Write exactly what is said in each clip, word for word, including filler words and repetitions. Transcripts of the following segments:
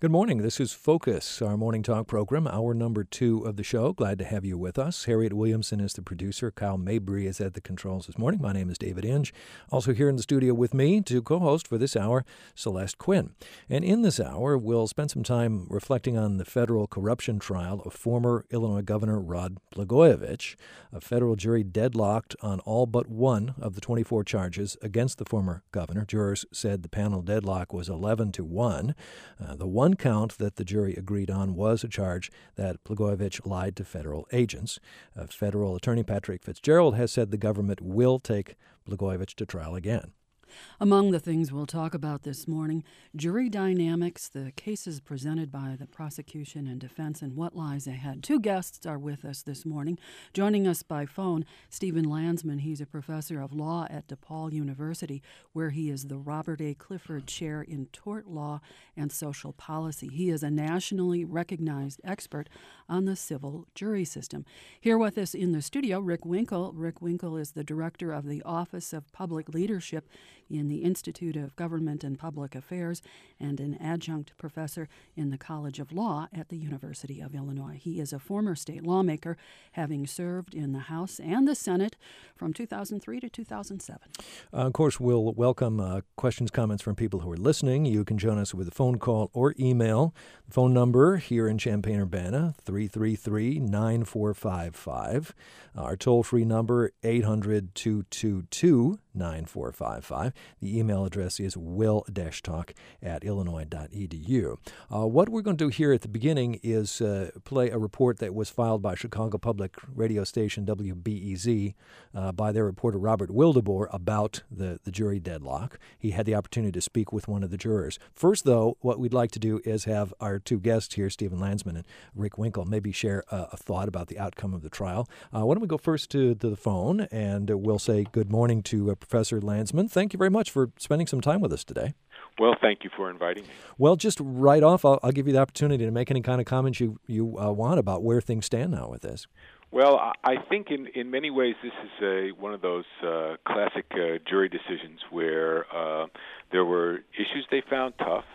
Good morning. This is Focus, our morning talk program, hour number two of the show. Glad to have you with us. Harriet Williamson is the producer. Kyle Mabry is at the controls this morning. My name is David Inge. Also here in the studio with me to co-host for this hour, Celeste Quinn. And in this hour, we'll spend some time reflecting on the federal corruption trial of former Illinois Governor Rod Blagojevich. A federal jury deadlocked on all but one of the twenty-four charges against the former governor. Jurors said the panel deadlock was eleven to one. Uh, the one count that the jury agreed on was a charge that Blagojevich lied to federal agents. Uh, federal attorney Patrick Fitzgerald has said the government will take Blagojevich to trial again. Among the things we'll talk about this morning, jury dynamics, the cases presented by the prosecution and defense, and what lies ahead. Two guests are with us this morning. Joining us by phone, Stephen Landsman. He's a professor of law at DePaul University, where he is the Robert A. Clifford Chair in Tort Law and Social Policy. He is a nationally recognized expert on the civil jury system. Here with us in the studio, Rick Winkle. Rick Winkle is the director of the Office of Public Leadership in the Institute of Government and Public Affairs and an adjunct professor in the College of Law at the University of Illinois. He is a former state lawmaker, having served in the House and the Senate from two thousand three to two thousand seven. Uh, of course, we'll welcome uh, questions, comments from people who are listening. You can join us with a phone call or email. The phone number here in Champaign-Urbana, three three three, nine four five five. Our toll-free number, eight hundred, two two two, nine four five five. The email address is will-talk at illinois dot e d u. Uh, what we're going to do here at the beginning is uh, play a report that was filed by Chicago Public Radio Station W B E Z uh, by their reporter Robert Wildeboer about the, the jury deadlock. He had the opportunity to speak with one of the jurors. First, though, what we'd like to do is have our two guests here, Stephen Landsman and Rick Winkle, maybe share a, a thought about the outcome of the trial. Uh, why don't we go first to, to the phone, and uh, we'll say good morning to uh, Professor Landsman. Thank you very much for spending some time with us today. Well, thank you for inviting me. Well, just right off, I'll, I'll give you the opportunity to make any kind of comments you, you uh, want about where things stand now with this. Well, I think in, in many ways this is a, one of those uh, classic uh, jury decisions where uh, there were issues they found tough,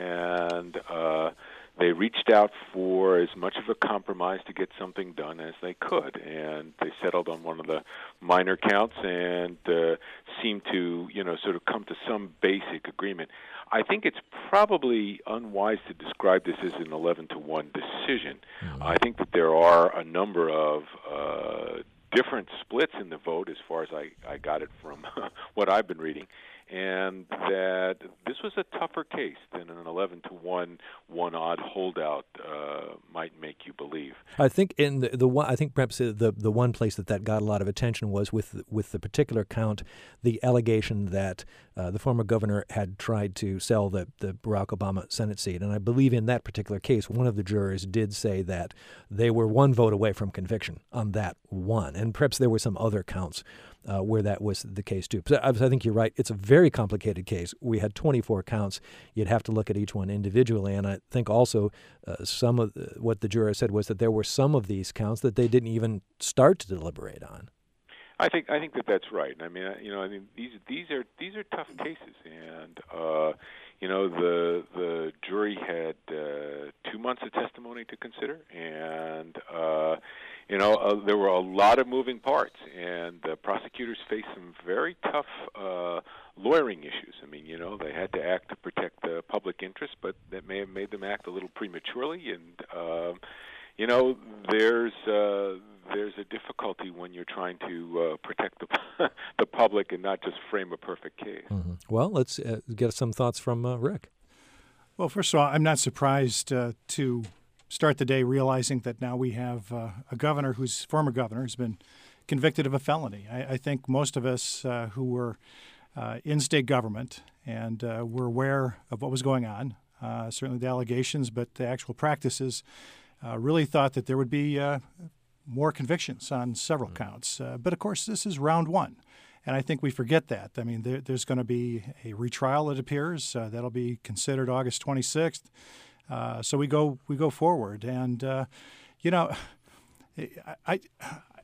and uh, they reached out for as much of a compromise to get something done as they could, and they settled on one of the minor counts and uh, seemed to, you know, sort of come to some basic agreement. I think it's probably unwise to describe this as an eleven to one decision. Mm-hmm. I think that there are a number of uh, different splits in the vote as far as I, I got it from what I've been reading, and that this was a tougher case than an eleven to one, one odd holdout uh, might make you believe. I think in the, the one, I think perhaps the the one place that that got a lot of attention was with with the particular count, the allegation that uh, the former governor had tried to sell the the Barack Obama Senate seat, and I believe in that particular case, one of the jurors did say that they were one vote away from conviction on that one, and perhaps there were some other counts Uh, where that was the case, too. But I, I think you're right. It's a very complicated case. We had twenty-four counts. You'd have to look at each one individually. And I think also uh, some of the, what the juror said was that there were some of these counts that they didn't even start to deliberate on. I think I think that that's right. I mean, you know, I mean these these are these are tough cases, and uh, you know the the jury had uh, two months of testimony to consider, and uh, you know uh, there were a lot of moving parts, and the prosecutors faced some very tough uh, lawyering issues. I mean, you know, they had to act to protect the public interest, but that may have made them act a little prematurely, and uh, you know, there's uh, there's a difficulty when you're trying to uh, protect the the public and not just frame a perfect case. Mm-hmm. Well, let's uh, get some thoughts from uh, Rick. Well, first of all, I'm not surprised uh, to start the day realizing that now we have uh, a governor whose former governor has been convicted of a felony. I, I think most of us uh, who were uh, in state government and uh, were aware of what was going on, uh, certainly the allegations, but the actual practices, uh, really thought that there would be uh, more convictions on several mm-hmm. counts. Uh, but, of course, this is round one. And I think we forget that. I mean, there, there's going to be a retrial, it appears. Uh, that'll be considered August twenty-sixth. Uh, so we go we go forward. And, uh, you know, I, I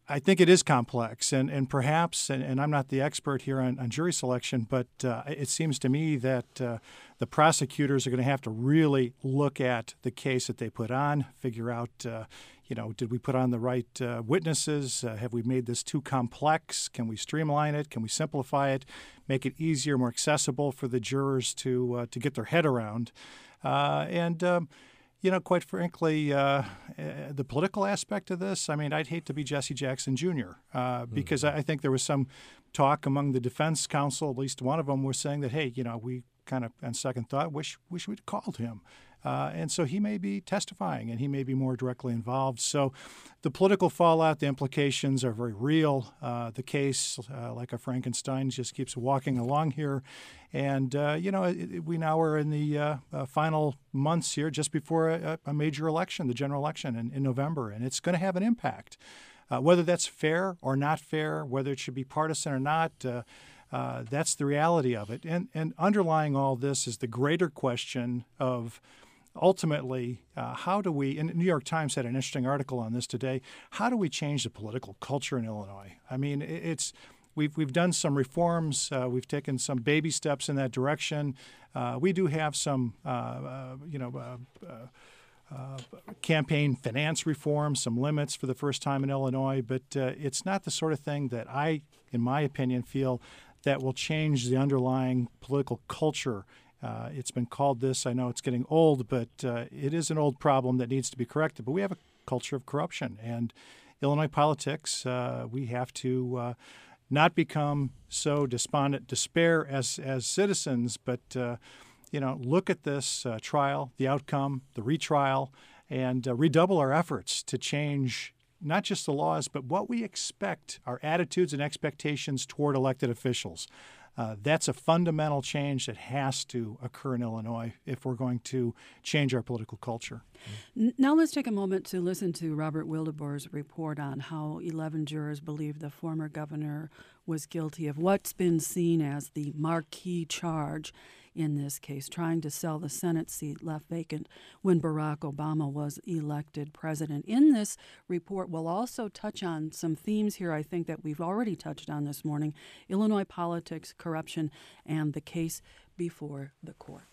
I think it is complex, and, and perhaps, and, and I'm not the expert here on, on jury selection, but uh, it seems to me that uh, the prosecutors are going to have to really look at the case that they put on, figure out, uh, you know, did we put on the right uh, witnesses? Uh, have we made this too complex? Can we streamline it? Can we simplify it, make it easier, more accessible for the jurors to uh, to get their head around? Uh, and um, You know, quite frankly, uh, the political aspect of this, I mean, I'd hate to be Jesse Jackson Junior Uh, because mm-hmm. I think there was some talk among the defense counsel, at least one of them was saying that, hey, you know, we kind of, on second thought, wish wish we'd called him. Uh, and so he may be testifying and he may be more directly involved. So the political fallout, the implications are very real. Uh, the case, uh, like a Frankenstein, just keeps walking along here. And, uh, you know, it, it, we now are in the uh, uh, final months here just before a, a major election, the general election in, in November. And it's going to have an impact. Uh, whether that's fair or not fair, whether it should be partisan or not, uh, uh, that's the reality of it. And, and underlying all this is the greater question of ultimately, uh, how do we, and the New York Times had an interesting article on this today, how do we change the political culture in Illinois? I mean, it's we've we've done some reforms. Uh, we've taken some baby steps in that direction. Uh, we do have some, uh, uh, you know, uh, uh, uh, campaign finance reform, some limits for the first time in Illinois, but uh, it's not the sort of thing that I, in my opinion, feel that will change the underlying political culture. Uh, it's been called this. I know it's getting old, but uh, it is an old problem that needs to be corrected. But we have a culture of corruption. And Illinois politics, uh, we have to uh, not become so despondent, despair as, as citizens, but, uh, you know, look at this uh, trial, the outcome, the retrial, and uh, redouble our efforts to change not just the laws, but what we expect, our attitudes and expectations toward elected officials. Uh, that's a fundamental change that has to occur in Illinois if we're going to change our political culture. Now let's take a moment to listen to Robert Wildebor's report on how eleven jurors believe the former governor was guilty of what's been seen as the marquee charge in this case, trying to sell the Senate seat left vacant when Barack Obama was elected president. In this report, we'll also touch on some themes here, I think, that we've already touched on this morning: Illinois politics, corruption, and the case before the court.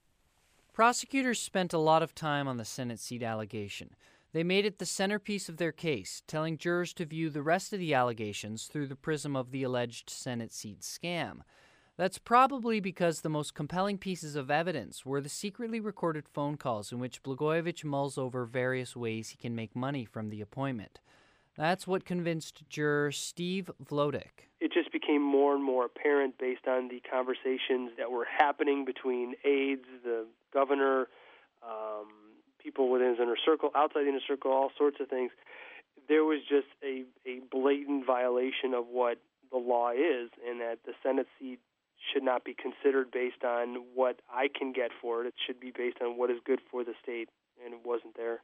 Prosecutors spent a lot of time on the Senate seat allegation. They made it the centerpiece of their case, telling jurors to view the rest of the allegations through the prism of the alleged Senate seat scam. That's probably because the most compelling pieces of evidence were the secretly recorded phone calls in which Blagojevich mulls over various ways he can make money from the appointment. That's what convinced juror Steve Vlodek. It just became more and more apparent based on the conversations that were happening between aides, the governor, um, people within his inner circle, outside the inner circle, all sorts of things. There was just a, a blatant violation of what the law is, and that the Senate seat should not be considered based on what I can get for it. It should be based on what is good for the state, and it wasn't there.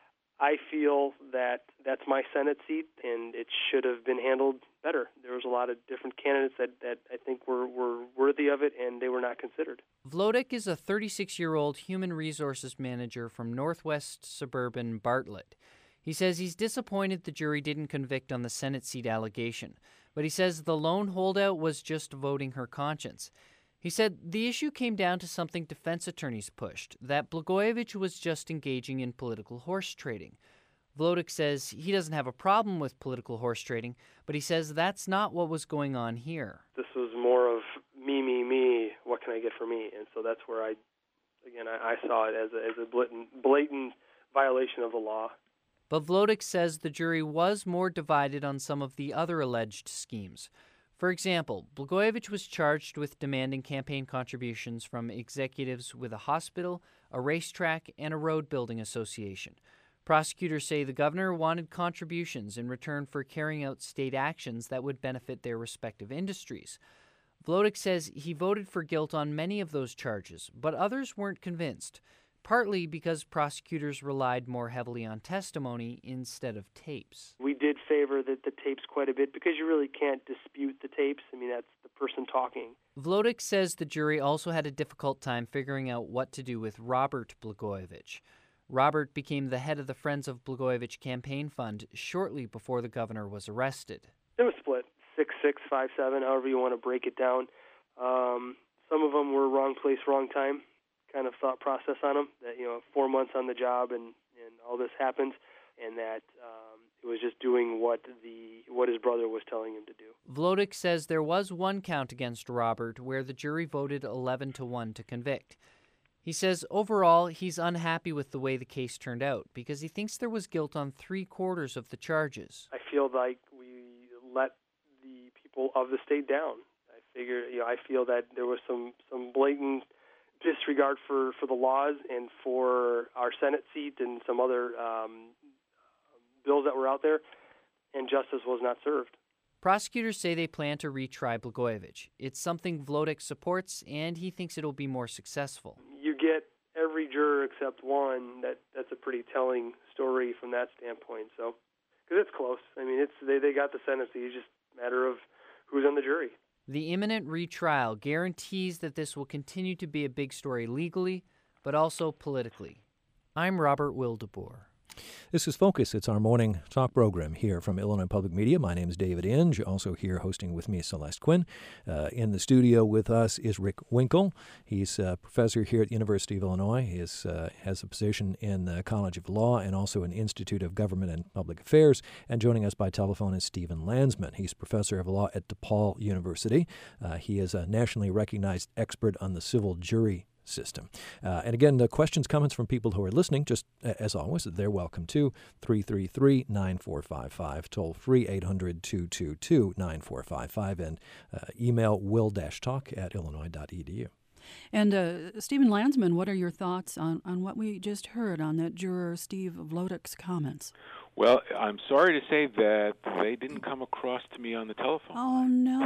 I feel that that's my Senate seat, and it should have been handled better. There was a lot of different candidates that, that I think were, were worthy of it, and they were not considered. Vlodek is a thirty-six-year-old human resources manager from northwest suburban Bartlett. He says he's disappointed the jury didn't convict on the Senate seat allegation, but he says the lone holdout was just voting her conscience. He said the issue came down to something defense attorneys pushed, that Blagojevich was just engaging in political horse trading. Vlodek says he doesn't have a problem with political horse trading, but he says that's not what was going on here. This was more of me, me, me, what can I get for me? And so that's where I, again, I, I saw it as a, as a blatant, blatant violation of the law. But Vlodek says the jury was more divided on some of the other alleged schemes. For example, Blagojevich was charged with demanding campaign contributions from executives with a hospital, a racetrack, and a road building association. Prosecutors say the governor wanted contributions in return for carrying out state actions that would benefit their respective industries. Vlodek says he voted for guilt on many of those charges, but others weren't convinced, partly because prosecutors relied more heavily on testimony instead of tapes. We did favor the, the tapes quite a bit because you really can't dispute the tapes. I mean, that's the person talking. Vlodek says the jury also had a difficult time figuring out what to do with Robert Blagojevich. Robert became the head of the Friends of Blagojevich campaign fund shortly before the governor was arrested. It was split, six six, five seven, however you want to break it down. Um, some of them were wrong place, wrong time kind of thought process on them, that, you know, four months on the job and, and all this happens, and that um, it was just doing what the what his brother was telling him to do. Vlodek says there was one count against Robert where the jury voted eleven to one to convict. He says overall he's unhappy with the way the case turned out because he thinks there was guilt on three-quarters of the charges. I feel like we let the people of the state down. I figure, you know, I feel that there was some, some blatant disregard for, for the laws and for our Senate seat and some other um, bills that were out there, and justice was not served. Prosecutors say they plan to retry Blagojevich. It's something Vlodek supports, and he thinks it'll be more successful. You get every juror except one. That that's a pretty telling story from that standpoint. So, because it's close. I mean, it's they, they got the Senate seat. It's just a matter of who's on the jury. The imminent retrial guarantees that this will continue to be a big story legally, but also politically. I'm Robert Wildeboer. This is Focus. It's our morning talk program here from Illinois Public Media. My name is David Inge. Also here hosting with me, Celeste Quinn. Uh, in the studio with us is Rick Winkle. He's a professor here at the University of Illinois. He is, uh, has a position in the College of Law and also an Institute of Government and Public Affairs. And joining us by telephone is Stephen Landsman. He's professor of law at DePaul University. Uh, he is a nationally recognized expert on the civil jury system. Uh, and again, the questions, comments from people who are listening, just as always, they're welcome to three three three, nine four five five, toll free eight hundred, two two two, nine four five five, and uh, email will-talk at illinois dot e d u. And uh, Stephen Landsman, what are your thoughts on, on what we just heard on that juror Steve Vlodek's comments? Well, I'm sorry to say that they didn't come across to me on the telephone. Oh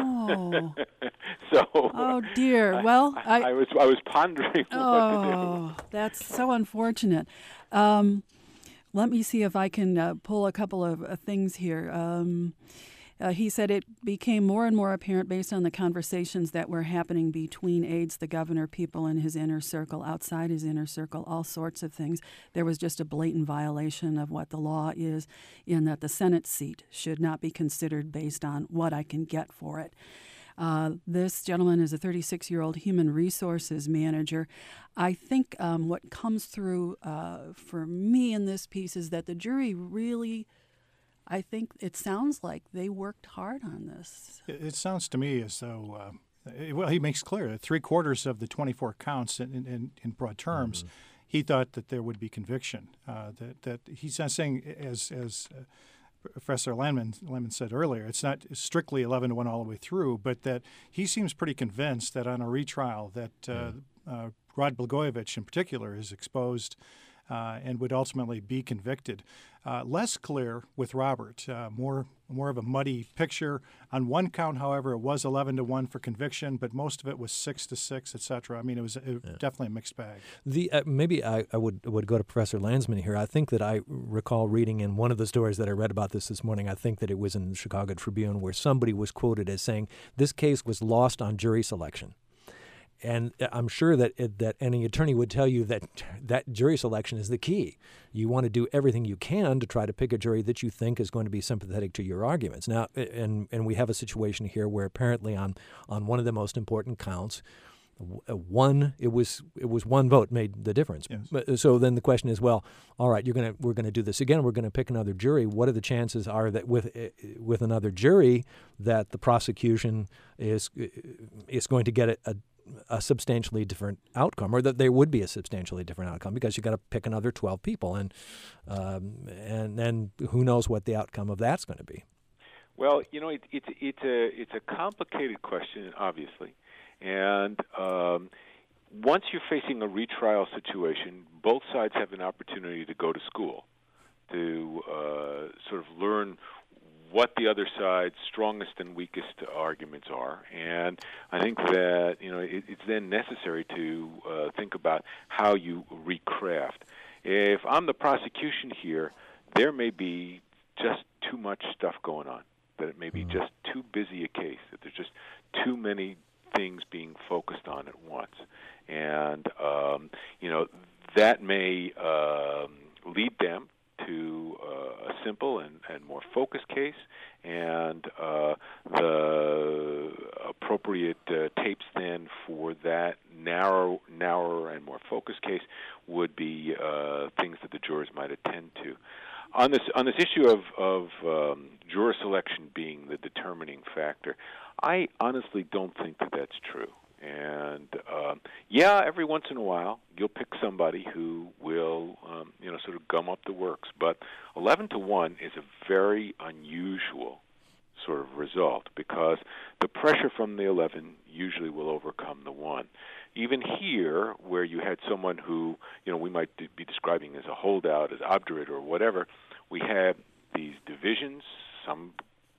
no! so. Oh dear. Well, I, I, I was I was pondering oh, what to do. That's so unfortunate. Um, let me see if I can uh, pull a couple of uh, things here. Um, Uh, he said it became more and more apparent based on the conversations that were happening between aides, the governor, people in his inner circle, outside his inner circle, all sorts of things. There was just a blatant violation of what the law is, in that the Senate seat should not be considered based on what I can get for it. Uh, this gentleman is a thirty-six-year-old human resources manager. I think um, what comes through uh, for me in this piece is that the jury really, I think it sounds like they worked hard on this. It, it sounds to me as though, uh, it, well, he makes clear that three quarters of the twenty-four counts in, in, in broad terms, mm-hmm. he thought that there would be conviction. Uh, that, that he's not saying, as as uh, Professor Landman, Landman said earlier, it's not strictly eleven to one all the way through, but that he seems pretty convinced that on a retrial that uh, mm-hmm. uh, Rod Blagojevich in particular is exposed Uh, and would ultimately be convicted. Uh, less clear with Robert, uh, more more of a muddy picture. On one count, however, it was eleven to one for conviction, but most of it was six to six, et cetera. I mean, it was it, yeah. definitely a mixed bag. The uh, maybe I, I would would go to Professor Landsman here. I think that I recall reading in one of the stories that I read about this this morning, I think that it was in the Chicago Tribune, where somebody was quoted as saying, this case was lost on jury selection. And I'm sure that that any attorney would tell you that that jury selection is the key. You want to do everything you can to try to pick a jury that you think is going to be sympathetic to your arguments. Now, and and we have a situation here where apparently on on one of the most important counts, one it was it was one vote made the difference. Yes. So then the question is, well, all right, you're gonna we're gonna do this again. We're gonna pick another jury. What are the chances are that with with another jury that the prosecution is is going to get a, a a substantially different outcome, or that there would be a substantially different outcome, because you got to pick another twelve people, and um, and then who knows what the outcome of that's going to be. Well, you know, it, it's it's a it's a complicated question, obviously, and um, once you're facing a retrial situation, both sides have an opportunity to go to school, to uh, sort of learn what the other side's strongest and weakest arguments are. And I think that, you know, it, it's then necessary to uh, think about how you recraft. If I'm the prosecution here, there may be just too much stuff going on, that it may be just too busy a case, that there's just too many things being focused on at once. And, um, you know, that may um, lead them to uh, a simple and, and more focused case, and uh, the appropriate uh, tapes then for that narrow, narrower and more focused case would be uh, things that the jurors might attend to. On this on this issue of of um, juror selection being the determining factor, I honestly don't think that that's true. And um, yeah, every once in a while you'll pick somebody who will, um, you know, sort of gum up the works. But eleven to one is a very unusual sort of result because the pressure from the eleven usually will overcome the one. Even here, where you had someone who, you know, we might be describing as a holdout, as obdurate or whatever, we had these divisions, some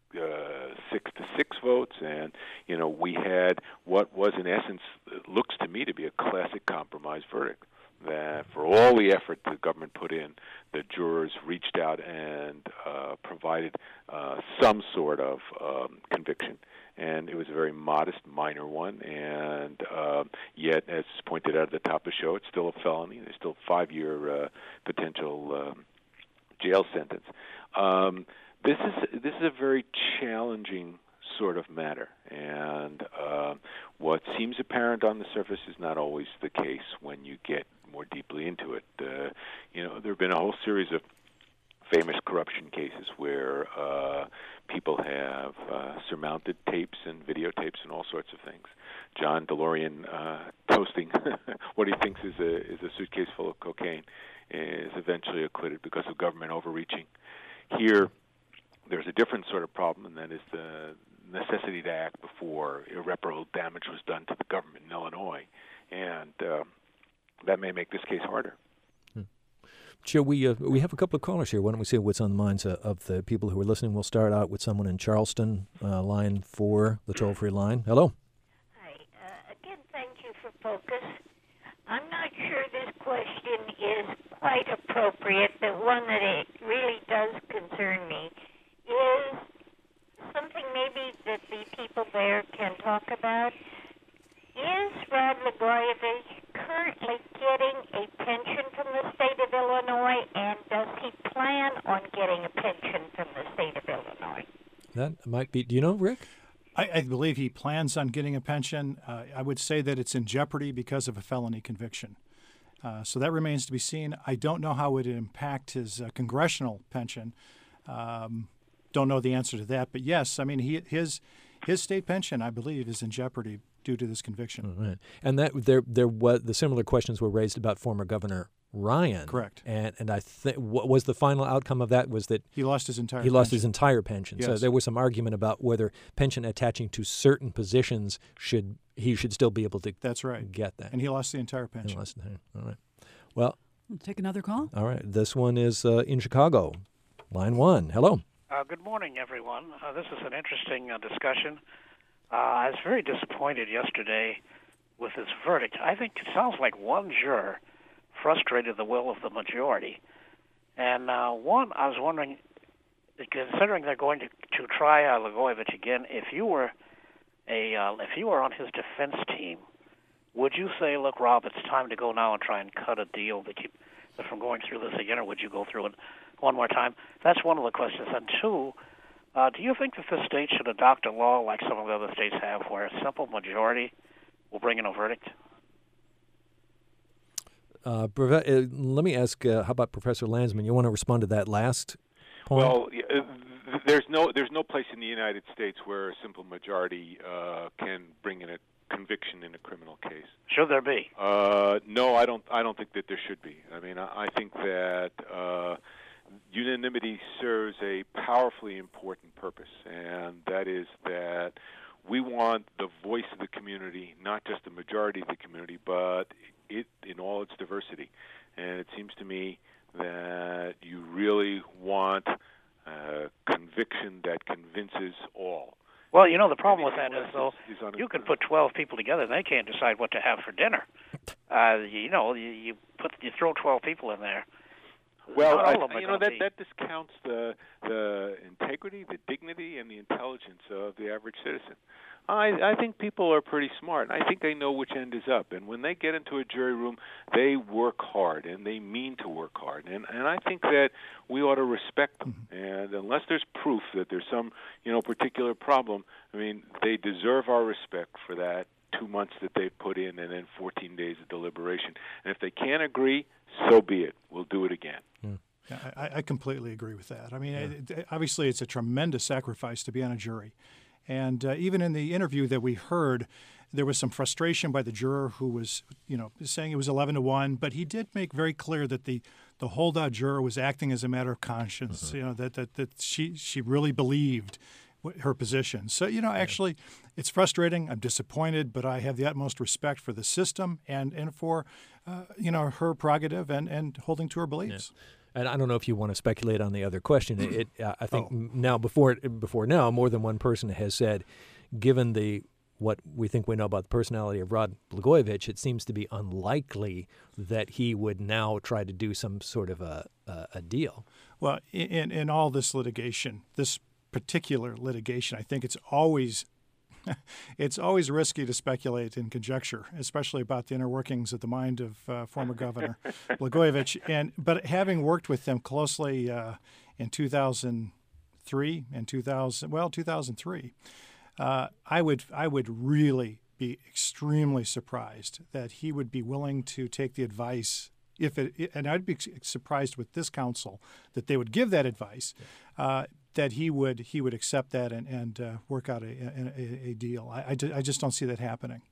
Uh, six to six votes, and you know we had what was in essence looks to me to be a classic compromise verdict. That for all the effort the government put in, the jurors reached out and uh, provided uh, some sort of um, conviction, and it was a very modest, minor one. And uh, yet, as pointed out at the top of the show, it's still a felony. There's still a five-year uh, potential um, jail sentence. Um, This is this is a very challenging sort of matter, and uh, what seems apparent on the surface is not always the case when you get more deeply into it. Uh, you know, there have been a whole series of famous corruption cases where uh, people have uh, surmounted tapes and videotapes and all sorts of things. John DeLorean uh, toasting what he thinks is a is a suitcase full of cocaine is eventually acquitted because of government overreaching. Here, there's a different sort of problem, and that is the necessity to act before irreparable damage was done to the government in Illinois, and uh, that may make this case harder. Hmm. Joe, we uh, we have a couple of callers here. Why don't we see what's on the minds uh, of the people who are listening? We'll start out with someone in Charleston, uh, line four, the toll-free line. Hello. Hi. Uh, again, thank you for focus. I'm not sure this question is quite appropriate, but one that it really does concern me. Is something maybe that the people there can talk about. Is Rod Blagojevich currently getting a pension from the state of Illinois, and does he plan on getting a pension from the state of Illinois? That might be. Do you know, Rick? I, I believe he plans on getting a pension. Uh, I would say that it's in jeopardy because of a felony conviction. Uh, so that remains to be seen. I don't know how it would impact his uh, congressional pension. Um, Don't know the answer to that, but yes, I mean he, his his state pension, I believe, is in jeopardy due to this conviction. Oh, right. And that there there was the similar questions were raised about former Governor Ryan. Correct. And and I think what was the final outcome of that was that he lost his entire he pension. lost his entire pension. Yes. So there was some argument about whether pension attaching to certain positions should he should still be able to. That's right. Get that. And he lost the entire pension. He lost the, all right. Well, We'll take another call. All right. This one is uh, in Chicago, line one. Hello. Uh, good morning, everyone. Uh, this is an interesting uh, discussion. Uh, I was very disappointed yesterday with this verdict. I think it sounds like one juror frustrated the will of the majority. And uh, one, I was wondering, considering they're going to, to try uh, Blagojevich again, if you were a uh, if you were on his defense team, would you say, look, Rob, it's time to go now and try and cut a deal to keep them from going through this again, or would you go through it one more time? That's one of the questions. And two, uh, do you think that the state should adopt a law like some of the other states have where a simple majority will bring in a verdict? Uh, let me ask, uh, how about Professor Landsman? You want to respond to that last point? Well, there's no there's no place in the United States where a simple majority uh, can bring in a conviction in a criminal case. Should there be? Uh, no, I don't. I don't think that there should be. I mean, I, I think that uh, unanimity serves a powerfully important purpose, and that is that we want the voice of the community, not just the majority of the community, but it in all its diversity. And it seems to me that you really want a conviction that convinces all. Well, you know, the problem with that is, though, you can put twelve people together and they can't decide what to have for dinner. Uh, you know, you, you put you throw twelve people in there. Well, Not I, all of them are you know gonna that be. that discounts the the integrity, the dignity, and the intelligence of the average citizen. I I think people are pretty smart, and I think they know which end is up. And when they get into a jury room, they work hard and they mean to work hard. And and I think that we ought to respect them. And unless there's proof that there's some you know particular problem, I mean, they deserve our respect for that two months that they've put in, and then fourteen days of deliberation. And if they can't agree, so be it. We'll do it again. Yeah, I, I completely agree with that. I mean, yeah. it, obviously, it's a tremendous sacrifice to be on a jury. And uh, even in the interview that we heard, there was some frustration by the juror who was, you know, saying it was eleven to one, but he did make very clear that the, the holdout juror was acting as a matter of conscience, mm-hmm. you know, that, that, that she, she really believed her position. So, you know, actually, it's frustrating. I'm disappointed, but I have the utmost respect for the system and, and for, uh, you know, her prerogative and, and holding to her beliefs. Yeah. And I don't know if you want to speculate on the other question. It, it uh, I think oh. now before before now, more than one person has said, given the what we think we know about the personality of Rod Blagojevich, it seems to be unlikely that he would now try to do some sort of a a, a deal. Well, in in all this litigation, this particular litigation, I think it's always it's always risky to speculate and conjecture, especially about the inner workings of the mind of uh, former Governor Blagojevich. And but having worked with them closely uh, in two thousand three and two thousand, well, two thousand three, uh, I would I would really be extremely surprised that he would be willing to take the advice. If it, and I'd be surprised with this counsel that they would give that advice. Uh, that he would he would accept that and, and uh, work out a, a, a deal. I, I, I just don't see that happening.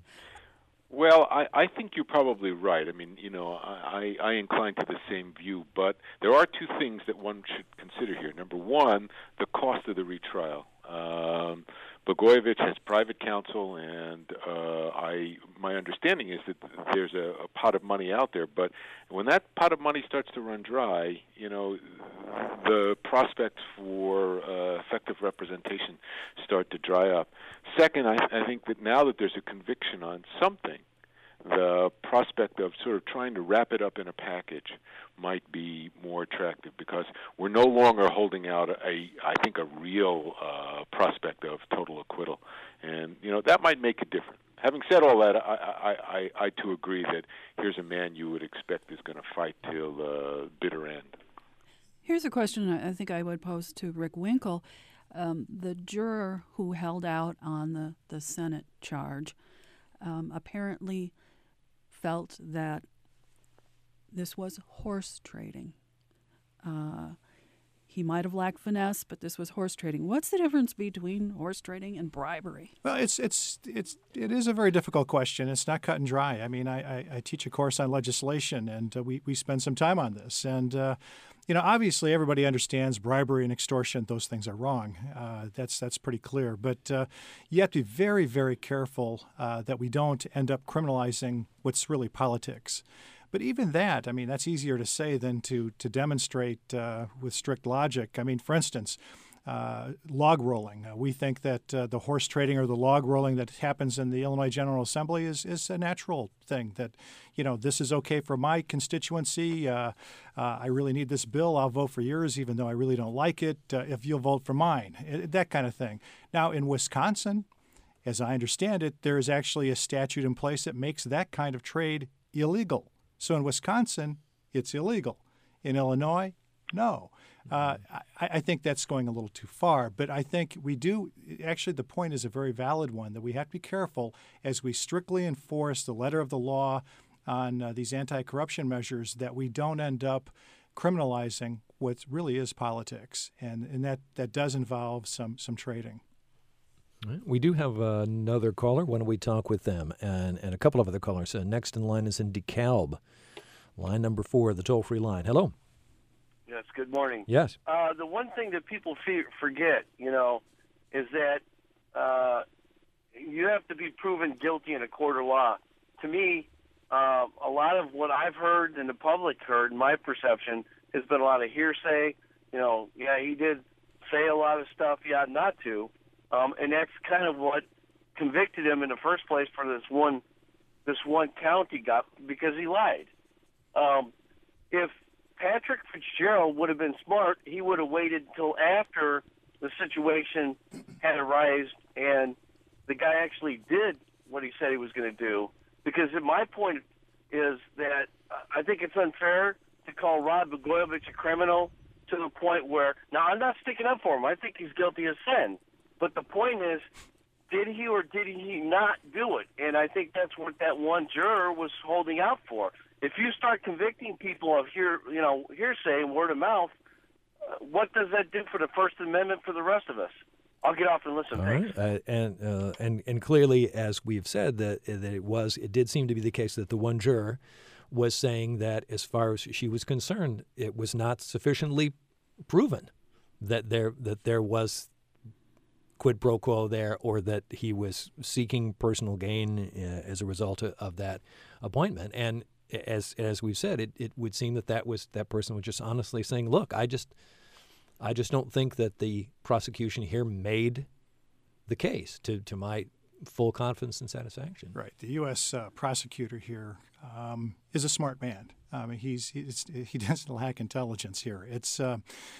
Well, I, I think you're probably right. I mean, you know, I, I incline to the same view, but there are two things that one should consider here. Number one, the cost of the retrial. Um, Blagojevich has private counsel, and uh, I my understanding is that there's a, a pot of money out there. But when that pot of money starts to run dry, you know, the prospects for uh, effective representation start to dry up. Second, I, I think that now that there's a conviction on something, the prospect of sort of trying to wrap it up in a package might be more attractive because we're no longer holding out a, I think, a real uh, prospect of total acquittal. And, you know, that might make a difference. Having said all that, I, I, I, I too agree that here's a man you would expect is going to fight till the bitter end. Here's a question I think I would pose to Rick Winkle. Um, the juror who held out on the, the Senate charge um, apparently felt that this was horse trading. Uh, he might have lacked finesse, but this was horse trading. What's the difference between horse trading and bribery? Well, it's it's it's it is a very difficult question. It's not cut and dry. I mean, I, I, I teach a course on legislation, and uh, we we spend some time on this. And uh, you know, obviously, everybody understands bribery and extortion; those things are wrong. Uh, that's that's pretty clear. But uh, you have to be very very careful uh, that we don't end up criminalizing what's really politics. But even that, I mean, that's easier to say than to to demonstrate uh, with strict logic. I mean, for instance, uh, log rolling. Uh, we think that uh, the horse trading or the log rolling that happens in the Illinois General Assembly is is a natural thing. That, you know, this is okay for my constituency. Uh, uh, I really need this bill. I'll vote for yours, even though I really don't like it. Uh, if you'll vote for mine, it, that kind of thing. Now, in Wisconsin, as I understand it, there is actually a statute in place that makes that kind of trade illegal. So in Wisconsin, it's illegal. In Illinois, no. Uh, I, I think that's going a little too far. But I think we do – actually, the point is a very valid one, that we have to be careful as we strictly enforce the letter of the law on uh, these anti-corruption measures that we don't end up criminalizing what really is politics. And, and that, that does involve some, some trading. We do have uh, another caller. Why don't we talk with them? And and a couple of other callers. Uh, next in line is in DeKalb. Line number four, the toll-free line. Hello. Yes, good morning. Yes. Uh, the one thing that people fe- forget, you know, is that uh, you have to be proven guilty in a court of law. To me, uh, a lot of what I've heard and the public heard, in my perception, has been a lot of hearsay. You know, yeah, he did say a lot of stuff he ought not to. Um, and that's kind of what convicted him in the first place for this one, this one count he got because he lied. Um, if Patrick Fitzgerald would have been smart. He would have waited until after the situation had arisen and the guy actually did what he said he was going to do. Because my point is that I think it's unfair to call Rod Blagojevich a criminal to the point where, now I'm not sticking up for him. I think he's guilty of sin. But the point is, did he or did he not do it? And I think that's what that one juror was holding out for. If you start convicting people of hear, you know, hearsay and word of mouth, uh, what does that do for the First Amendment for the rest of us? I'll get off and listen. All Thanks. right. Uh, and uh, and and clearly, as we've said, that that it was, it did seem to be the case that the one juror was saying that, as far as she was concerned, it was not sufficiently proven that there that there was quid pro quo there, or that he was seeking personal gain uh, as a result of, of that appointment. And as as we've said, it, it would seem that that was that person was just honestly saying, "Look, I just." I just don't think that the prosecution here made the case to, to my full confidence and satisfaction. Right. The U S uh, prosecutor here um, is a smart man. I mean, he's, he's he doesn't lack intelligence here. It's uh,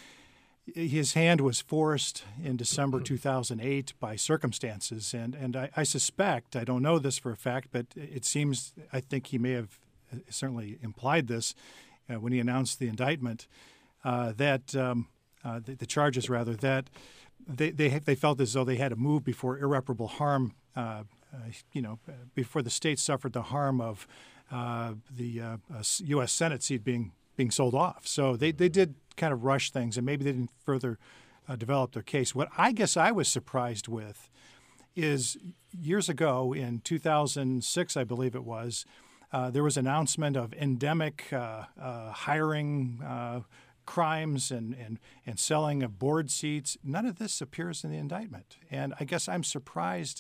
his hand was forced in December two thousand eight by circumstances, and and I, I suspect, I don't know this for a fact, but it seems, I think he may have certainly implied this uh, when he announced the indictment, uh, that. Um, Uh, the, the charges, rather, that they, they they felt as though they had to move before irreparable harm, uh, uh, you know, before the state suffered the harm of uh, the uh, uh, U S Senate seat being being sold off. So they, they did kind of rush things, and maybe they didn't further uh, develop their case. What I guess I was surprised with is years ago, in two thousand six, I believe it was, uh, there was an announcement of endemic uh, uh, hiring uh crimes and, and, and selling of board seats. None of this appears in the indictment. And I guess I'm surprised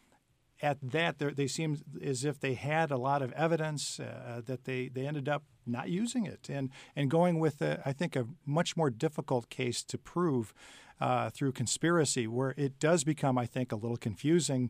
at that. They're, they seem as if they had a lot of evidence uh, that they, they ended up not using it and, and going with, a, I think, a much more difficult case to prove uh, through conspiracy, where it does become, I think, a little confusing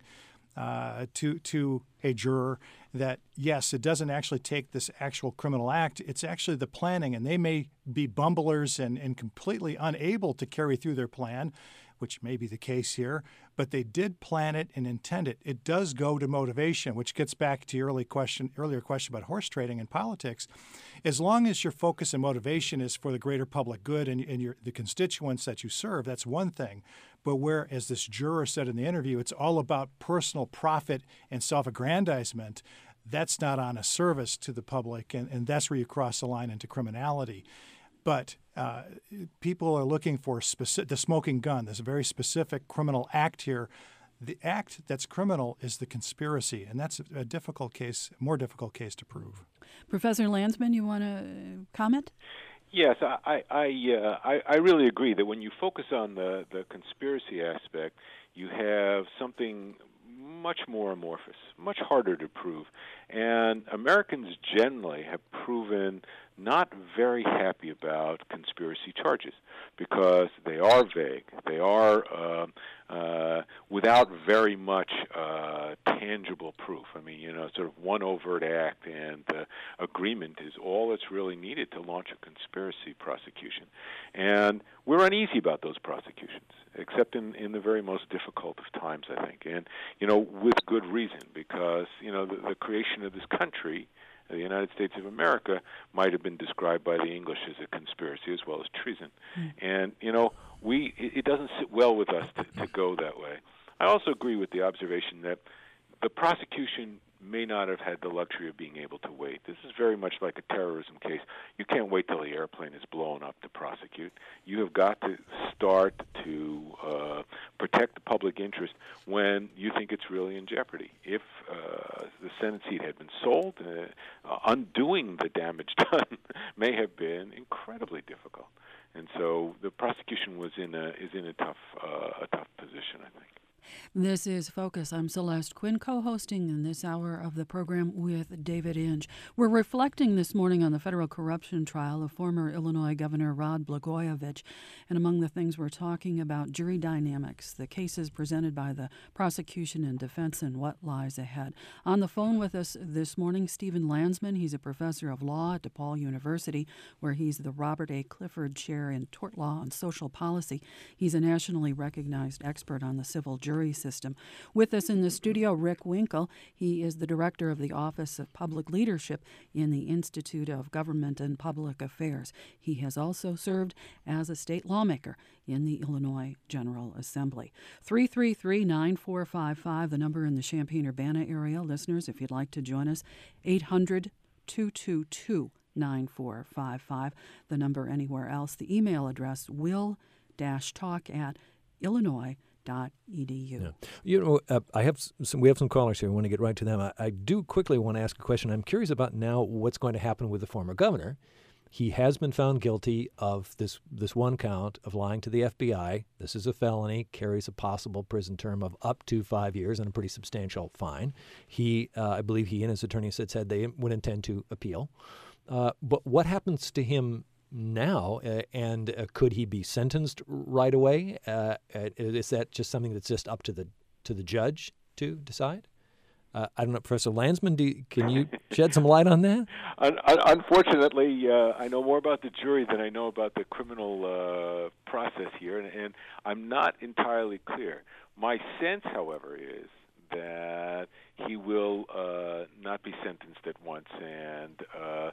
Uh, to to a juror that, yes, it doesn't actually take this actual criminal act. It's actually the planning, and they may be bumblers and, and completely unable to carry through their plan, which may be the case here, but they did plan it and intend it. It does go to motivation, which gets back to your early question, earlier question about horse trading in politics. As long as your focus and motivation is for the greater public good and, and your, the constituents that you serve, that's one thing. But where, as this juror said in the interview, it's all about personal profit and self-aggrandizement, that's not on a service to the public, and, and that's where you cross the line into criminality. But uh, people are looking for specific, the smoking gun. There's a very specific criminal act here. The act that's criminal is the conspiracy, and that's a, a difficult case, more difficult case to prove. Professor Landsman, you want to comment? Yes, I I, uh, I I really agree that when you focus on the, the conspiracy aspect, you have something much more amorphous, much harder to prove. And Americans generally have proven not very happy about conspiracy charges because they are vague. They are uh, uh, without very much uh, tangible proof. I mean, you know, sort of one overt act and uh, agreement is all that's really needed to launch a conspiracy prosecution. And we're uneasy about those prosecutions, except in, in the very most difficult of times, I think. And, you know, with good reason, because, you know, the, the creation of this country, the United States of America, might have been described by the English as a conspiracy as well as treason. Mm. And, you know, we it, it doesn't sit well with us to, to go that way. I also agree with the observation that the prosecution may not have had the luxury of being able to wait. This is very much like a terrorism case. You can't wait till the airplane is blown up to prosecute. You have got to start to uh, protect the public interest when you think it's really in jeopardy. If uh, the Senate seat had been sold, uh, uh, undoing the damage done may have been incredibly difficult. And so the prosecution was in a is in a tough uh, a tough position, I think. This is Focus. I'm Celeste Quinn, co-hosting in this hour of the program with David Inge. We're reflecting this morning on the federal corruption trial of former Illinois Governor Rod Blagojevich. And among the things we're talking about, jury dynamics, the cases presented by the prosecution and defense, and what lies ahead. On the phone with us this morning, Stephen Landsman. He's a professor of law at DePaul University, where he's the Robert A. Clifford Chair in Tort Law and Social Policy. He's a nationally recognized expert on the civil jury system. With us in the studio, Rick Winkle. He is the director of the Office of Public Leadership in the Institute of Government and Public Affairs. He has also served as a state lawmaker in the Illinois General Assembly. three three three, nine four five five, the number in the Champaign-Urbana area. Listeners, if you'd like to join us, eight hundred, two two two, nine four five five, the number anywhere else. The email address, will-talk at illinois dot e d u. Yeah. You know, uh, I have some. We have some callers here. I want to get right to them. I, I do quickly want to ask a question. I'm curious about now what's going to happen with the former governor. He has been found guilty of this this one count of lying to the F B I. This is a felony, carries a possible prison term of up to five years and a pretty substantial fine. He, uh, I believe, he and his attorney said said they would intend to appeal. Uh, but what happens to him now, uh, and uh, could he be sentenced right away? Uh, is that just something that's just up to the to the judge to decide? Uh, I don't know, Professor Landsman, do you, can you shed some light on that? Un- un- unfortunately, uh, I know more about the jury than I know about the criminal uh, process here, and, and I'm not entirely clear. My sense, however, is that he will uh, not be sentenced at once, and uh,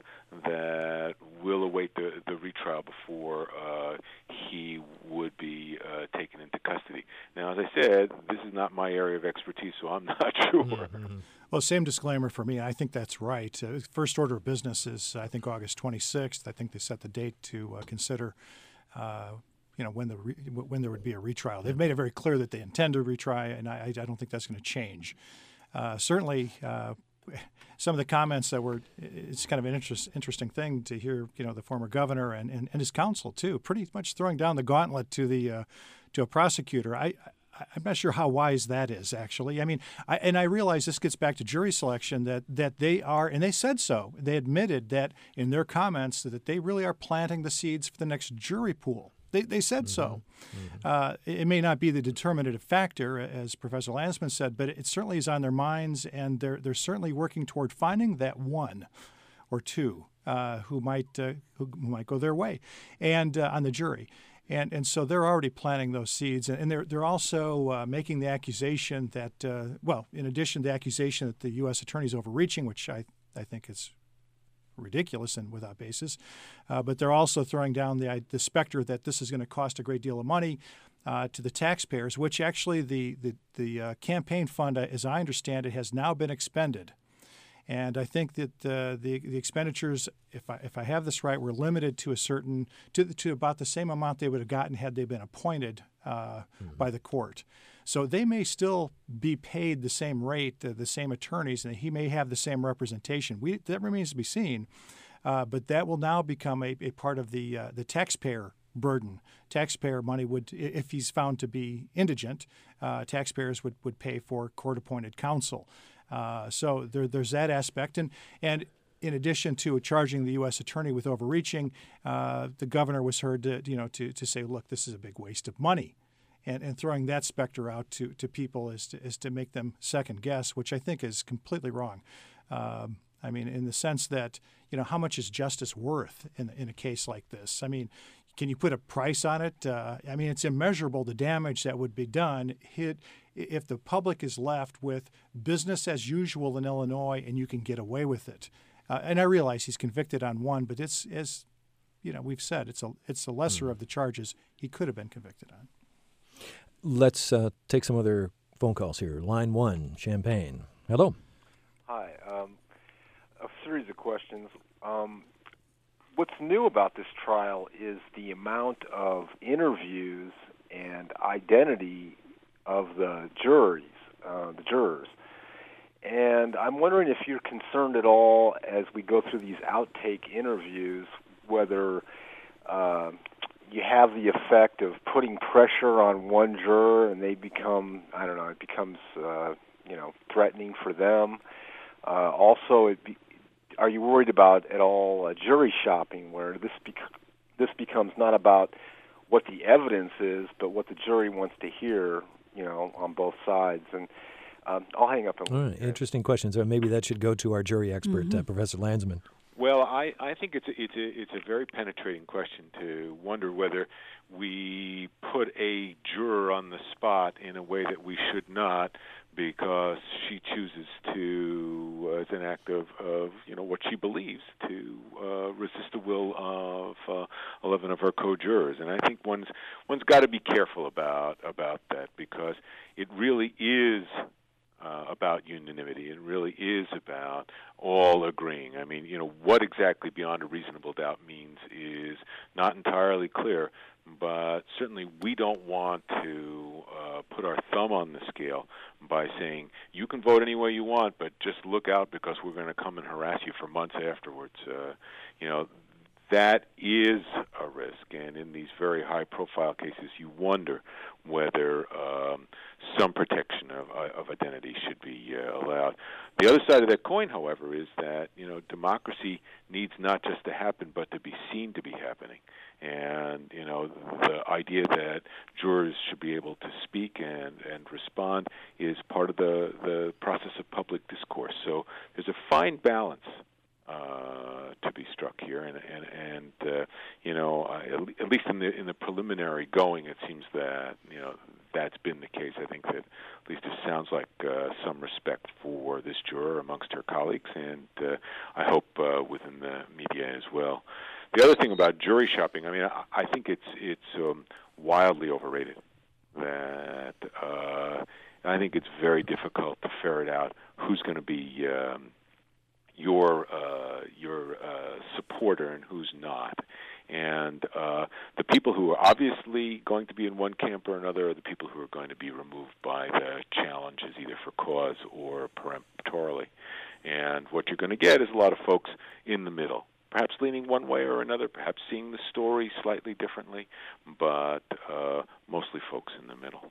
that will await the, the retrial before uh, he would be uh, taken into custody. Now, as I said, this is not my area of expertise, so I'm not sure. Mm-hmm. Well, same disclaimer for me. I think that's right. Uh, first order of business is, I think, August twenty-sixth. I think they set the date to uh, consider uh, you know, when the re- when there would be a retrial. They've made it very clear that they intend to retry, and I, I don't think that's going to change. Uh, certainly, uh, some of the comments that were, it's kind of an interest, interesting thing to hear, you know, the former governor and, and, and his counsel, too, pretty much throwing down the gauntlet to the uh, to a prosecutor. I, I, I'm not sure how wise that is, actually. I mean, I, and I realize this gets back to jury selection, that, that they are, and they said so, they admitted that in their comments that they really are planting the seeds for the next jury pool. They they said mm-hmm. so. Mm-hmm. Uh, it may not be the determinative factor, as Professor Landsman said, but it certainly is on their minds, and they're they're certainly working toward finding that one or two uh, who might uh, who might go their way, and uh, on the jury, and and so they're already planting those seeds, and they're they're also uh, making the accusation that uh, well, in addition to the accusation that the U S attorney is overreaching, which I I think is ridiculous and without basis, uh, but they're also throwing down the the specter that this is going to cost a great deal of money uh, to the taxpayers, which actually the the, the uh, campaign fund, as I understand it, has now been expended. And I think that uh, the the expenditures, if I if I have this right, were limited to a certain to to about the same amount they would have gotten had they been appointed uh, mm-hmm. by the court. So they may still be paid the same rate, uh, the same attorneys, and he may have the same representation. We, that remains to be seen. Uh, but that will now become a, a part of the uh, the taxpayer burden. Taxpayer money would, if he's found to be indigent, uh, taxpayers would, would pay for court-appointed counsel. Uh, so there, there's that aspect. And and in addition to charging the U S attorney with overreaching, uh, the governor was heard to you know to to say, look, this is a big waste of money. And, and throwing that specter out to, to people is to, is to make them second guess, which I think is completely wrong. Um, I mean, in the sense that, you know, how much is justice worth in, in a case like this? I mean, can you put a price on it? Uh, I mean, it's immeasurable, the damage that would be done hit, if the public is left with business as usual in Illinois and you can get away with it. Uh, and I realize he's convicted on one, but it's, as you know, we've said, it's a, it's the lesser mm. of the charges he could have been convicted on. Let's uh, take some other phone calls here. Line one, Champaign. Hello. Hi. Um, a series of questions. Um, what's new about this trial is the amount of interviews and identity of the juries, uh, the jurors. And I'm wondering if you're concerned at all as we go through these outtake interviews, whether uh, you have the effect of putting pressure on one juror, and they become, I don't know, it becomes, uh, you know, threatening for them. Uh, also, it be, are you worried about at all uh, jury shopping, where this bec- this becomes not about what the evidence is, but what the jury wants to hear, you know, on both sides? And um, I'll hang up. And all right, interesting questions. Or maybe that should go to our jury expert, Mm-hmm. uh, Professor Landsman. Well, I, I think it's a, it's a it's a very penetrating question to wonder whether we put a juror on the spot in a way that we should not, because she chooses to, uh, as an act of, of you know what she believes, to uh, resist the will of uh, eleven of her co-jurors. And I think one's one's got to be careful about about that, because it really is Uh, about unanimity. It really is about all agreeing. I mean, you know, what exactly beyond a reasonable doubt means is not entirely clear, but certainly we don't want to uh, put our thumb on the scale by saying, you can vote any way you want, but just look out because we're going to come and harass you for months afterwards. Uh, you know, that is a risk, and in these very high-profile cases, you wonder whether um, some protection of, of identity should be uh, allowed. The other side of that coin, however, is that you know democracy needs not just to happen, but to be seen to be happening. And you know the idea that jurors should be able to speak and, and respond is part of the, the process of public discourse. So there's a fine balance Uh, to be struck here, and and and uh, you know, uh, at least in the in the preliminary going, it seems that you know that's been the case. I think that at least it sounds like uh, some respect for this juror amongst her colleagues, and uh, I hope uh, within the media as well. The other thing about jury shopping, I mean, I, I think it's it's um, wildly overrated. That uh, I think it's very difficult to ferret out who's going to be Um, your uh, your uh, supporter and who's not. And uh, the people who are obviously going to be in one camp or another are the people who are going to be removed by the challenges, either for cause or peremptorily. And what you're going to get is a lot of folks in the middle, perhaps leaning one way or another, perhaps seeing the story slightly differently, but uh, mostly folks in the middle.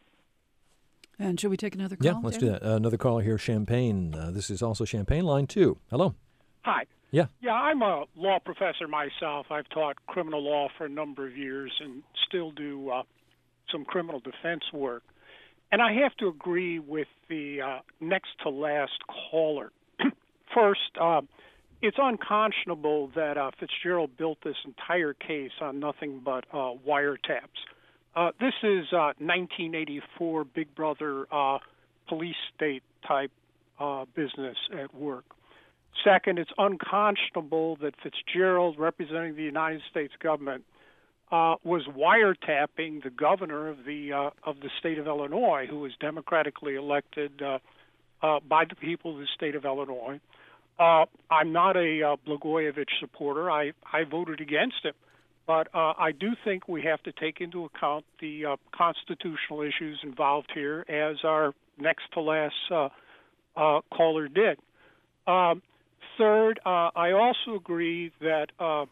And should we take another call? Yeah, let's David? do that. Uh, another caller here, Champaign. Uh, this is also Champaign, line two. Hello. Hi. Yeah. Yeah, I'm a law professor myself. I've taught criminal law for a number of years and still do uh, some criminal defense work. And I have to agree with the uh, next to last caller. First, uh, it's unconscionable that uh, Fitzgerald built this entire case on nothing but uh, wiretaps. Uh, this is uh, nineteen eighty-four Big Brother uh, police state type uh, business at work. Second, it's unconscionable that Fitzgerald, representing the United States government, uh, was wiretapping the governor of the uh, of the state of Illinois, who was democratically elected uh, uh, by the people of the state of Illinois. Uh, I'm not a uh, Blagojevich supporter. I, I voted against him. But uh, I do think we have to take into account the uh, constitutional issues involved here, as our next to last uh, uh, caller did. Um, third, uh, I also agree that uh,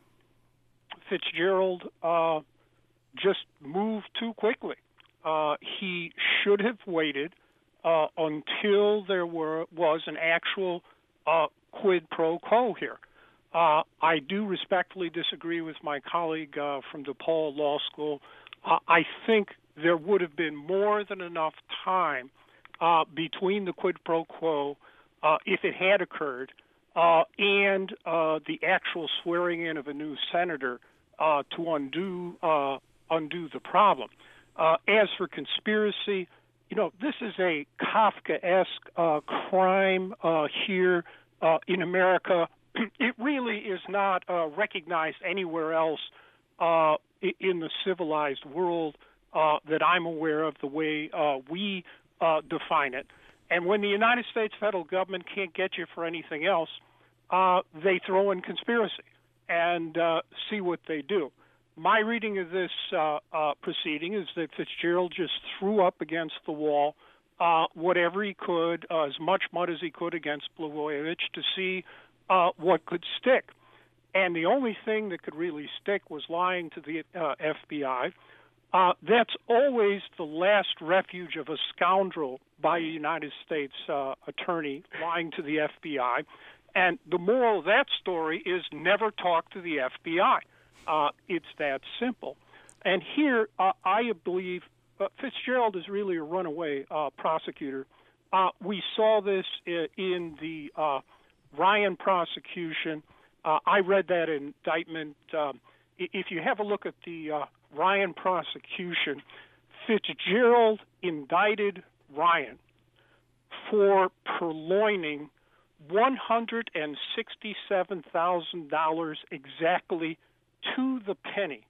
Fitzgerald uh, just moved too quickly. Uh, he should have waited uh, until there were was an actual uh, quid pro quo here. Uh, I do respectfully disagree with my colleague uh, from DePaul Law School. Uh, I think there would have been more than enough time uh, between the quid pro quo, uh, if it had occurred, uh, and uh, the actual swearing in of a new senator uh, to undo uh, undo the problem. Uh, as for conspiracy, you know, this is a Kafkaesque uh, crime uh, here uh, in America. It really is not uh, recognized anywhere else uh, in the civilized world uh, that I'm aware of, the way uh, we uh, define it. And when the United States federal government can't get you for anything else, uh, they throw in conspiracy and uh, see what they do. My reading of this uh, uh, proceeding is that Fitzgerald just threw up against the wall uh, whatever he could, uh, as much mud as he could against Blagojevich to see Uh, what could stick. and the only thing that could really stick was lying to the uh, F B I. Uh, that's always the last refuge of a scoundrel by a United States uh, attorney lying to the F B I. And the moral of that story is never talk to the F B I. Uh, it's that simple. And here, uh, I believe uh, Fitzgerald is really a runaway uh, prosecutor. Uh, we saw this in the uh, Ryan prosecution. Uh, I read that indictment. Um, if you have a look at the uh, Ryan prosecution, Fitzgerald indicted Ryan for purloining one hundred sixty-seven thousand dollars exactly to the penny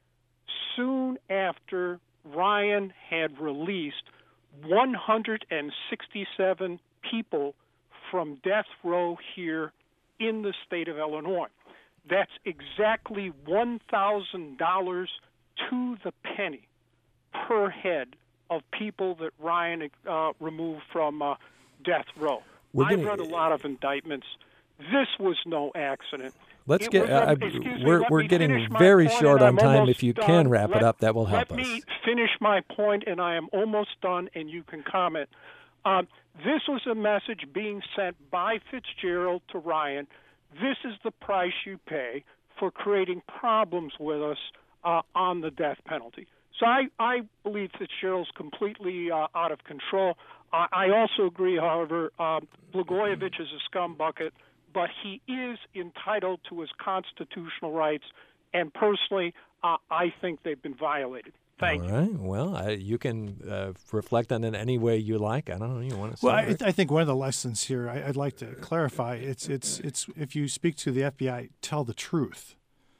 soon after Ryan had released one hundred sixty-seven people from death row here in the state of Illinois. That's exactly one thousand dollars to the penny per head of people that Ryan uh, removed from uh, death row. We're I've gonna, read a lot of indictments. This was no accident. Let's It get. was, I, um, excuse me, we're let we're me getting finish my very point, short and on I'm time. almost If you done. can wrap let, it up, that will help let us. Let me finish my point, and I am almost done, and you can comment. Um, this was a message being sent by Fitzgerald to Ryan. This is the price you pay for creating problems with us uh, on the death penalty. So I, I believe Fitzgerald's completely uh, out of control. I, I also agree, however, uh, Blagojevich is a scumbucket, but he is entitled to his constitutional rights, and personally, uh, I think they've been violated. Thank All you. right. Well, I, you can uh, reflect on it any way you like. I don't know. You want to say? Well, I, Rick? I think one of the lessons here I, I'd like to clarify. It's it's it's if you speak to the F B I, tell the truth.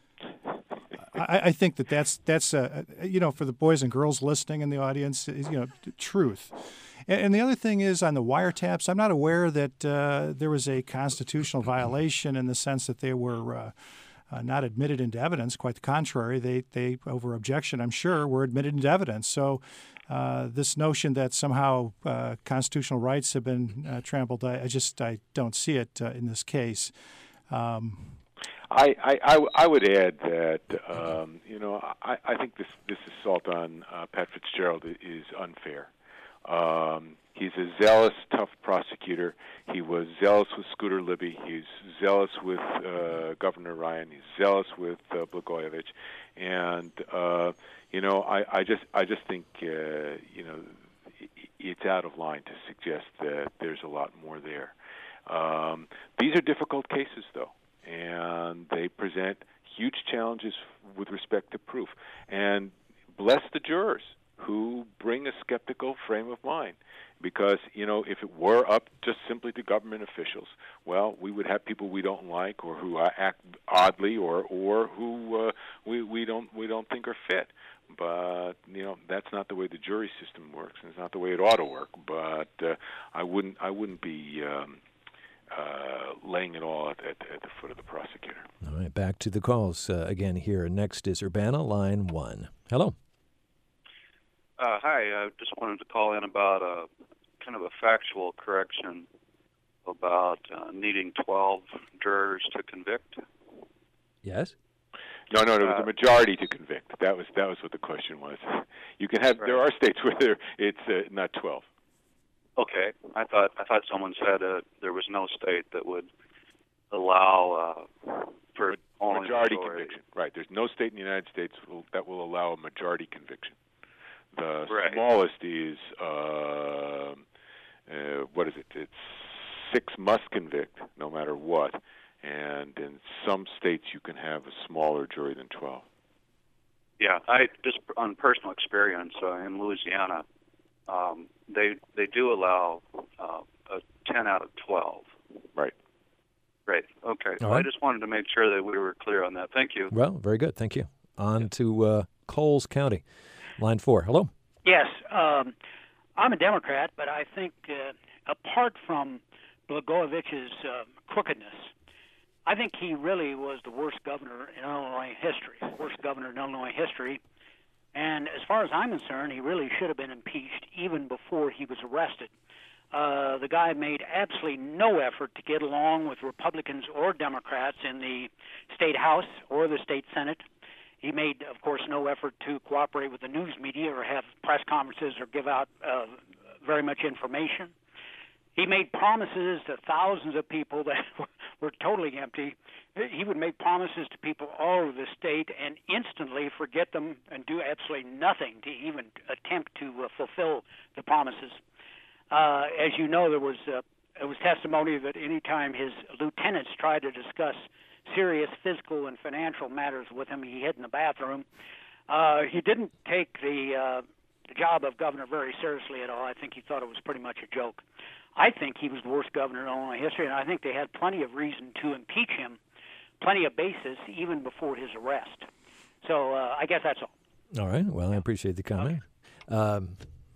I, I think that that's that's uh, you know, for the boys and girls listening in the audience, is, you know, truth. And, and the other thing is on the wiretaps. I'm not aware that uh, there was a constitutional violation in the sense that they were. Uh, Uh, not admitted into evidence. Quite the contrary. They, they over objection, I'm sure, were admitted into evidence. So uh, this notion that somehow uh, constitutional rights have been uh, trampled, I, I just I don't see it uh, in this case. Um, I, I, I, I would add that, um, you know, I, I think this, this assault on uh, Pat Fitzgerald is unfair. Um, he's a zealous, tough prosecutor. He was zealous with Scooter Libby. He's zealous with uh, Governor Ryan. He's zealous with uh, Blagojevich, and uh, you know, I, I just, I just think, uh, you know, it's out of line to suggest that there's a lot more there. Um, these are difficult cases, though, and they present huge challenges with respect to proof. And bless the jurors who bring a skeptical frame of mind. Because, you know, if it were up just simply to government officials, well, we would have people we don't like or who act oddly or or who uh, we we don't we don't think are fit. But, you know, that's not the way the jury system works, and it's not the way it ought to work. But uh, I wouldn't I wouldn't be um, uh, laying it all at, at, at the foot of the prosecutor. All right, back to the calls uh, again here. Next is Urbana, line one. Hello. Uh, hi, I just wanted to call in about a kind of a factual correction about uh, needing twelve jurors to convict. Yes? No, no, it was Uh, a majority to convict. That was that was what the question was. You can have Right. there are states where there, it's uh, not twelve. Okay, I thought I thought someone said uh, there was no state that would allow uh, for only Majority majority. conviction, right? There's no state in the United States will, that will allow a majority conviction. The Right. smallest is uh, uh, what is it? It's six must convict, no matter what. And in some states, you can have a smaller jury than twelve. Yeah, I just on personal experience uh, in Louisiana, um, they they do allow uh, a ten out of twelve. Right. Great. Okay. All Well, I right. just wanted to make sure that we were clear on that. Thank you. Well, very good. Thank you. On to uh, Coles County, line four. Hello. Yes, um, I'm a Democrat, but I think uh, apart from Blagojevich's uh, crookedness, I think he really was the worst governor in Illinois history, worst governor in Illinois history. And as far as I'm concerned, he really should have been impeached even before he was arrested. Uh, the guy made absolutely no effort to get along with Republicans or Democrats in the state House or the state Senate. He made, of course, no effort to cooperate with the news media or have press conferences or give out uh, very much information. He made promises to thousands of people that were totally empty. He would make promises to people all over the state and instantly forget them and do absolutely nothing to even attempt to uh, fulfill the promises. Uh, as you know, there was uh, there was testimony that any time his lieutenants tried to discuss serious physical and financial matters with him, he hid in the bathroom. Uh, he didn't take the, uh, the job of governor very seriously at all. I think he thought it was pretty much a joke. I think he was the worst governor in Illinois history, and I think they had plenty of reason to impeach him, plenty of basis, even before his arrest. So uh, I guess that's all. All right. Well, I appreciate the comment. Okay. Um,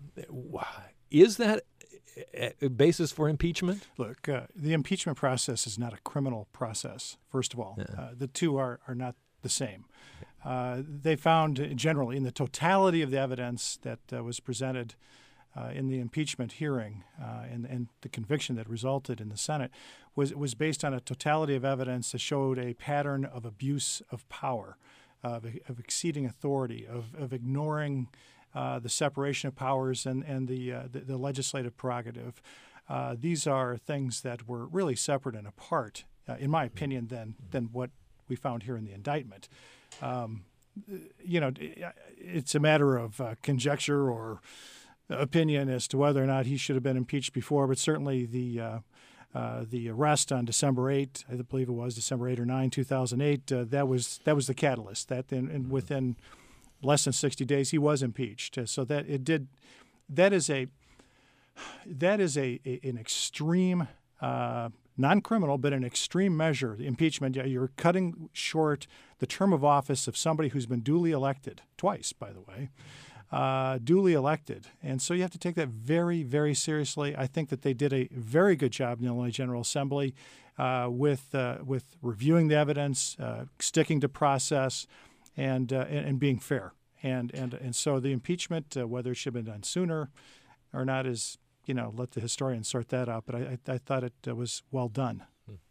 is that a basis for impeachment? Look, uh, the impeachment process is not a criminal process, first of all. Yeah. Uh, the two are, are not the same. Uh, they found generally in the totality of the evidence that uh, was presented uh, in the impeachment hearing uh, and, and the conviction that resulted in the Senate was, was based on a totality of evidence that showed a pattern of abuse of power, uh, of, of exceeding authority, of, of ignoring Uh, the separation of powers and, and the, uh, the, the legislative prerogative. Uh, these are things that were really separate and apart, uh, in my opinion, than, than what we found here in the indictment. Um, you know, it's a matter of uh, conjecture or opinion as to whether or not he should have been impeached before, but certainly the uh, uh, the arrest on December eighth, I believe it was December eighth or ninth, two thousand eight, uh, that was that was the catalyst. That and, and within less than sixty days, he was impeached. So that it did. That is a that is a, a an extreme, uh, non-criminal, but an extreme measure. Impeachment. You're cutting short the term of office of somebody who's been duly elected twice, by the way, uh, duly elected, and so you have to take that very, very seriously. I think that they did a very good job in the Illinois General Assembly uh, with uh, with reviewing the evidence, uh, sticking to process. And, uh, and and being fair, and and and so the impeachment, uh, whether it should have been done sooner or not, is you know let the historians sort that out. But I I, I thought it uh, was well done.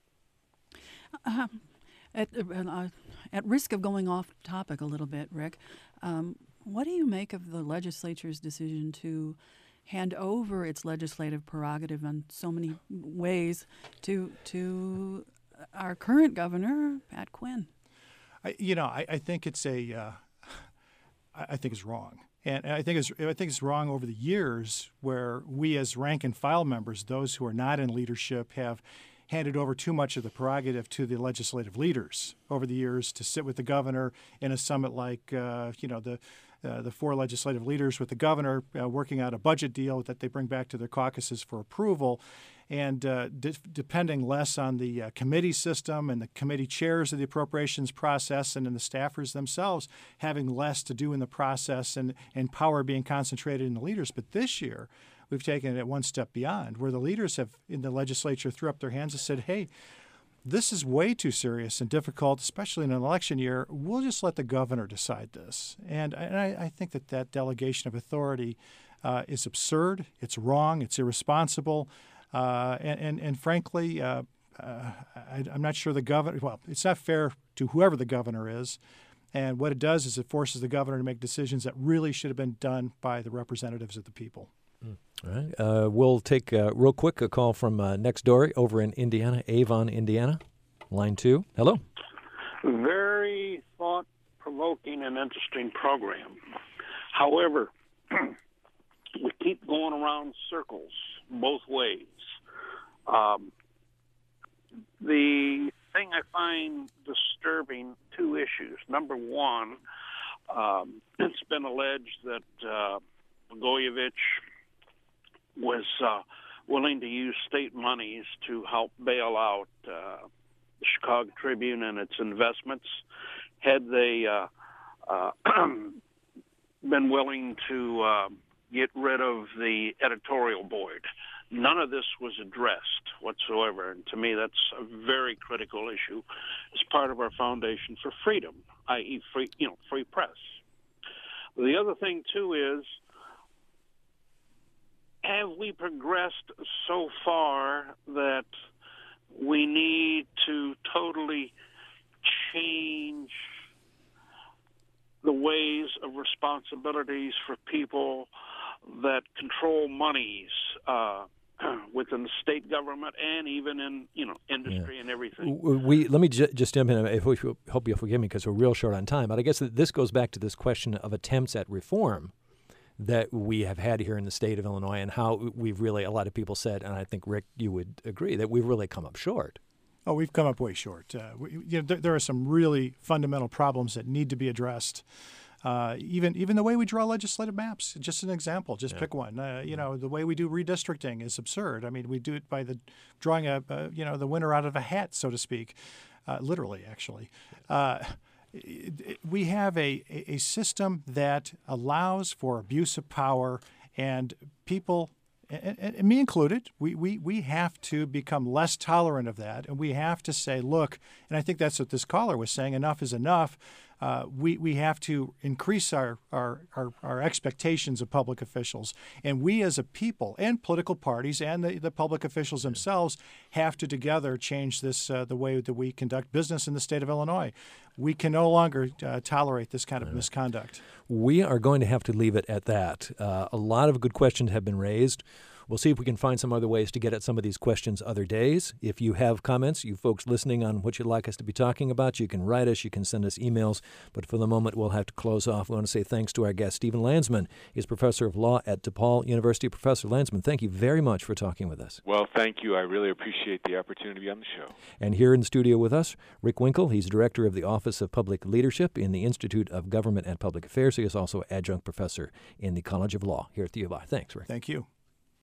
Uh, at uh, at risk of going off topic a little bit, Rick, um, what do you make of the legislature's decision to hand over its legislative prerogative in so many ways to to our current governor, Pat Quinn? I, you know, I, I think it's a, uh, I think it's wrong, and I think it's, I think it's wrong over the years where we, as rank and file members, those who are not in leadership, have handed over too much of the prerogative to the legislative leaders over the years to sit with the governor in a summit like, uh, you know, the. Uh, the four legislative leaders with the governor uh, working out a budget deal that they bring back to their caucuses for approval, and uh, de- depending less on the uh, committee system and the committee chairs of the appropriations process and in the staffers themselves having less to do in the process and, and power being concentrated in the leaders. But this year, we've taken it one step beyond, where the leaders have in the legislature threw up their hands and said, hey, this is way too serious and difficult, especially in an election year. We'll just let the governor decide this. And, and I, I think that that delegation of authority uh, is absurd. It's wrong. It's irresponsible. Uh, and, and, and frankly, uh, uh, I, I'm not sure the governor – well, it's not fair to whoever the governor is. And what it does is it forces the governor to make decisions that really should have been done by the representatives of the people. All right. Uh, we'll take uh, real quick a call from uh, next door over in Indiana, Avon, Indiana. Line two. Hello. Very thought-provoking and interesting program. However, we keep going around circles both ways. Um, the thing I find disturbing, two issues. Number one, um, it's been alleged that uh, Blagojevich was uh, willing to use state monies to help bail out uh, the Chicago Tribune and its investments. Had they uh, uh, been willing to uh, get rid of the editorial board? None of this was addressed whatsoever, and to me that's a very critical issue as part of our foundation for freedom, that is free, you know, free press. The other thing, too, is have we progressed so far that we need to totally change the ways of responsibilities for people that control monies uh, within the state government and even in, you know, industry yeah. and everything? We let me j- just jump in. I hope you, hope you'll forgive me because we're real short on time. But I guess that this goes back to this question of attempts at reform that we have had here in the state of Illinois, and how we've really, a lot of people said, and I think, Rick, you would agree, that we've really come up short. Oh, we've come up way short. Uh, we, you know, there, there are some really fundamental problems that need to be addressed. Uh, even even the way we draw legislative maps, just an example, just yeah. pick one. Uh, you know, the way we do redistricting is absurd. I mean, we do it by the drawing a, a you know the winner out of a hat, so to speak, uh, literally, actually. Uh, it, it, we have a, a system that allows for abuse of power, and people, and, and me included, we, we, we have to become less tolerant of that, and we have to say, look, and I think that's what this caller was saying, enough is enough. Uh, we, we have to increase our, our, our, our expectations of public officials. And we as a people and political parties and the, the public officials themselves have to together change this uh, the way that we conduct business in the state of Illinois. We can no longer uh, tolerate this kind of misconduct. We are going to have to leave it at that. Uh, a lot of good questions have been raised. We'll see if we can find some other ways to get at some of these questions other days. If you have comments, you folks listening on what you'd like us to be talking about, you can write us, you can send us emails. But for the moment, we'll have to close off. We want to say thanks to our guest, Stephen Landsman. He's professor of law at DePaul University. Professor Landsman, thank you very much for talking with us. Well, thank you. I really appreciate the opportunity to be on the show. And here in the studio with us, Rick Winkle. He's director of the Office of Public Leadership in the Institute of Government and Public Affairs. He is also adjunct professor in the College of Law here at the U of I. Thanks, Rick. Thank you.